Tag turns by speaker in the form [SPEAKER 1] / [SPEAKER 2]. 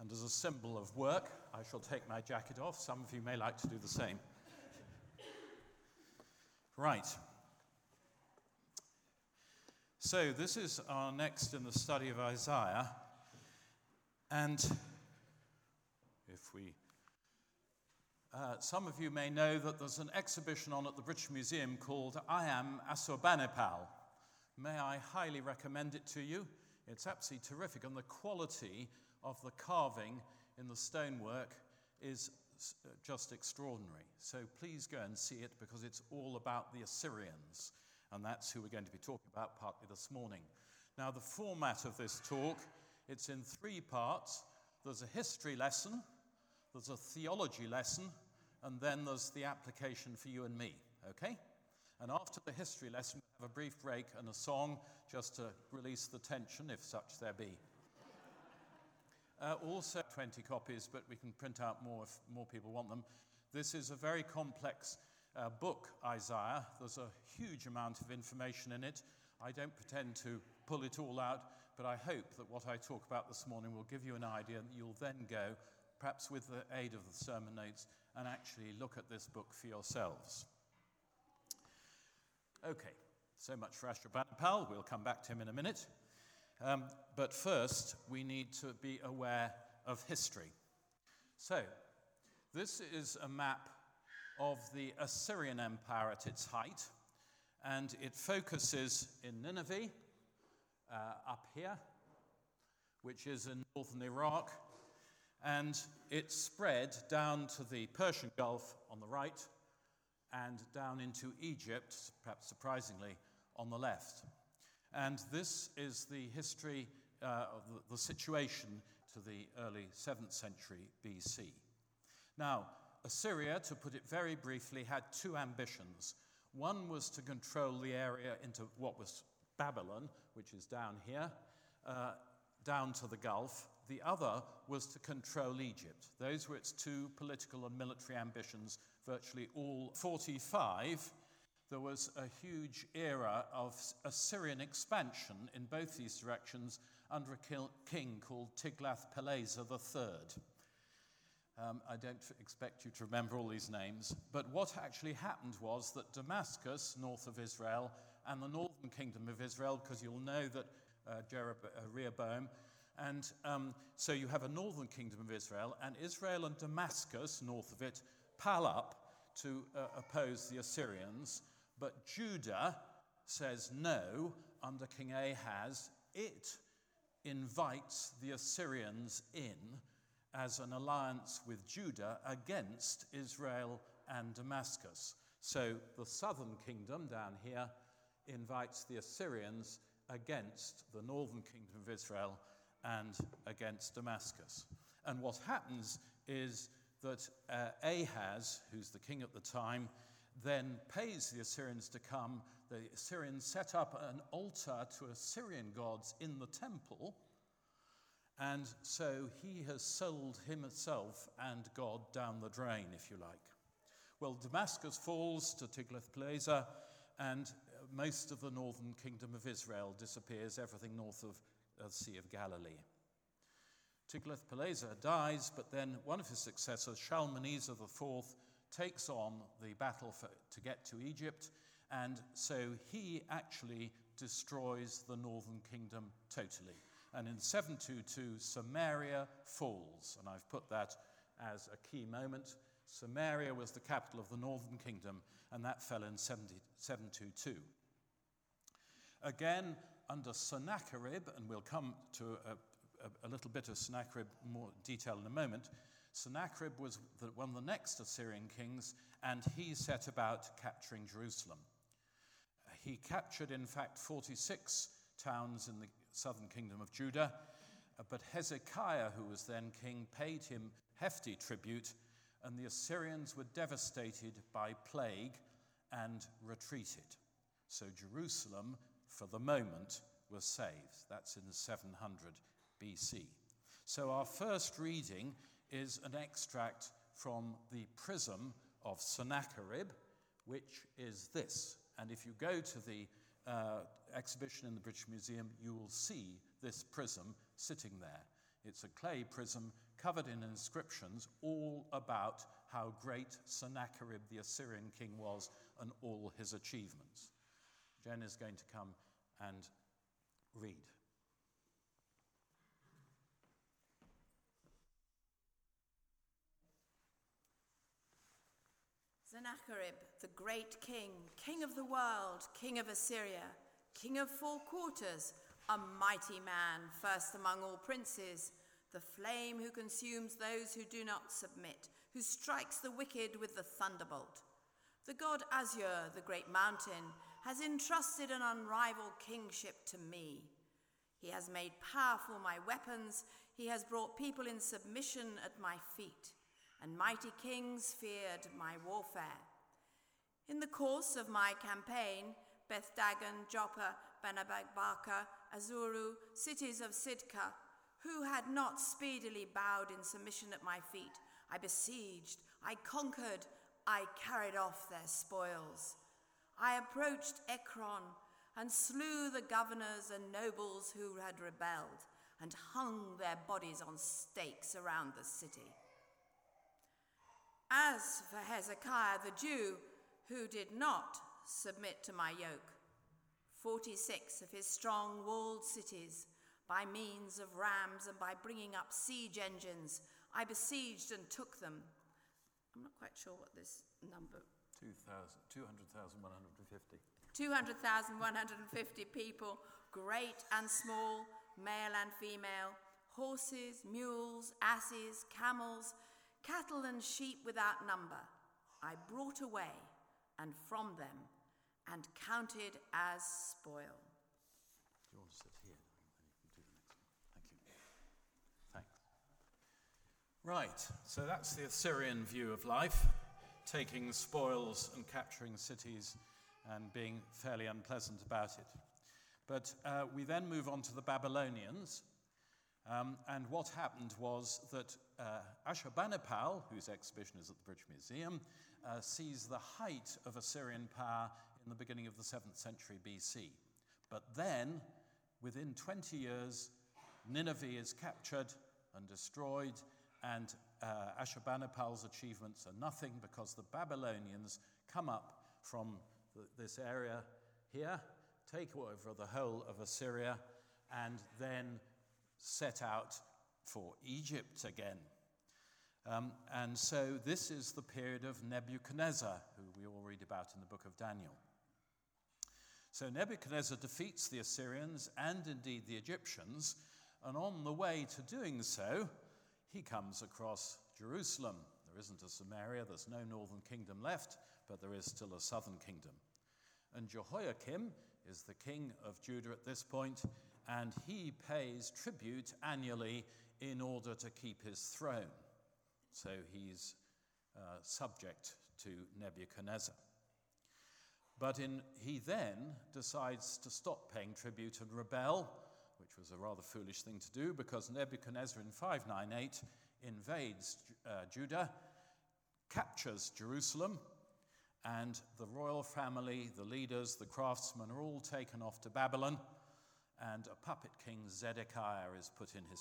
[SPEAKER 1] And as a symbol of work, I shall take my jacket off. Some of you may like to do the same. Right. So this is our next in the study of Isaiah. And if we... some of you may know that there's an exhibition on at the British Museum called I Am Assurbanipal. May I highly recommend it to you. It's absolutely terrific, and the quality of the carving in the stonework is just extraordinary. So please go and see it, because it's all about the Assyrians, and that's who we're going to be talking about partly this morning. Now, the format of this talk, it's in 3 parts. There's a history lesson, there's a theology lesson, and then there's the application for you and me, okay? And after the history lesson, we'll have a brief break and a song just to release the tension, if such there be. Also 20 copies, but we can print out more if more people want them. This is a very complex book, Isaiah. There's a huge amount of information in it. I don't pretend to pull it all out, but I hope that what I talk about this morning will give you an idea, and you'll then go, perhaps with the aid of the sermon notes, and actually look at this book for yourselves. Okay, so much for Ashurbanipal. We'll come back to him in a minute. But first, we need to be aware of history. So, this is a map of the Assyrian Empire at its height, and it focuses in Nineveh, up here, which is in northern Iraq, and it spread down to the Persian Gulf on the right, and down into Egypt, perhaps surprisingly, on the left. And this is the history of the situation to the early 7th century BC. Now, Assyria, to put it very briefly, had 2 ambitions. One was to control the area into what was Babylon, which is down here, down to the Gulf. The other was to control Egypt. Those were its 2 political and military ambitions, virtually all. 45, there was a huge era of Assyrian expansion in both these directions under a king called Tiglath-Pileser III. I don't expect you to remember all these names, but what actually happened was that Damascus, north of Israel, and the northern kingdom of Israel, because you'll know that Rehoboam, and so you have a northern kingdom of Israel, and Israel and Damascus, north of it, pile up to oppose the Assyrians. But Judah says no, under King Ahaz. It invites the Assyrians in as an alliance with Judah against Israel and Damascus. So the southern kingdom down here invites the Assyrians against the northern kingdom of Israel and against Damascus. And what happens is that Ahaz, who's the king at the time, then pays the Assyrians to come. The Assyrians set up an altar to Assyrian gods in the temple, and so he has sold himself and God down the drain, if you like. Well, Damascus falls to Tiglath-Pileser, and most of the northern kingdom of Israel disappears, everything north of the Sea of Galilee. Tiglath-Pileser dies, but then one of his successors, Shalmaneser IV, takes on the battle to get to Egypt, and so he actually destroys the northern kingdom totally. And in 722, Samaria falls, and I've put that as a key moment. Samaria was the capital of the northern kingdom, and that fell in 722. Again, under Sennacherib, and we'll come to a little bit of Sennacherib more detail in a moment. Sennacherib was one of the next Assyrian kings, and he set about capturing Jerusalem. He captured, in fact, 46 towns in the southern kingdom of Judah, but Hezekiah, who was then king, paid him hefty tribute, and the Assyrians were devastated by plague and retreated. So Jerusalem, for the moment, was saved. That's in 700 BC. So our first reading is an extract from the Prism of Sennacherib, which is this. And if you go to the exhibition in the British Museum, you will see this prism sitting there. It's a clay prism covered in inscriptions all about how great Sennacherib the Assyrian king was and all his achievements. Jen is going to come and read.
[SPEAKER 2] Sennacherib, the great king, king of the world, king of Assyria, king of 4 quarters, a mighty man, first among all princes, the flame who consumes those who do not submit, who strikes the wicked with the thunderbolt. The god Azure, the great mountain, has entrusted an unrivaled kingship to me. He has made powerful my weapons, he has brought people in submission at my feet, and mighty kings feared my warfare. In the course of my campaign, Beth Dagon, Joppa, Benabagbaka, Azuru, cities of Sidka, who had not speedily bowed in submission at my feet, I besieged, I conquered, I carried off their spoils. I approached Ekron and slew the governors and nobles who had rebelled and hung their bodies on stakes around the city. As for Hezekiah the Jew, who did not submit to my yoke, 46 of his strong walled cities, by means of rams and by bringing up siege engines, I besieged and took them. I'm not quite sure what this number...
[SPEAKER 1] 200,150.
[SPEAKER 2] 200,150 people, great and small, male and female, horses, mules, asses, camels, cattle and sheep without number, I brought away and from them and counted as spoil.
[SPEAKER 1] Do you want to sit here? Then you can do the next one. Thank you. Thanks. Right, so that's the Assyrian view of life, taking spoils and capturing cities and being fairly unpleasant about it. But we then move on to the Babylonians. And what happened was that Ashurbanipal, whose exhibition is at the British Museum, sees the height of Assyrian power in the beginning of the 7th century BC. But then, within 20 years, Nineveh is captured and destroyed, and Ashurbanipal's achievements are nothing because the Babylonians come up from this area here, take over the whole of Assyria, and then set out for Egypt again. And so this is the period of Nebuchadnezzar, who we all read about in the book of Daniel. So Nebuchadnezzar defeats the Assyrians and indeed the Egyptians, and on the way to doing so, he comes across Jerusalem. There isn't a Samaria, there's no northern kingdom left, but there is still a southern kingdom. And Jehoiakim is the king of Judah at this point, and he pays tribute annually in order to keep his throne. So he's subject to Nebuchadnezzar. But he then decides to stop paying tribute and rebel, which was a rather foolish thing to do, because Nebuchadnezzar in 598 invades Judah, captures Jerusalem, and the royal family, the leaders, the craftsmen are all taken off to Babylon, and a puppet king, Zedekiah, is put in his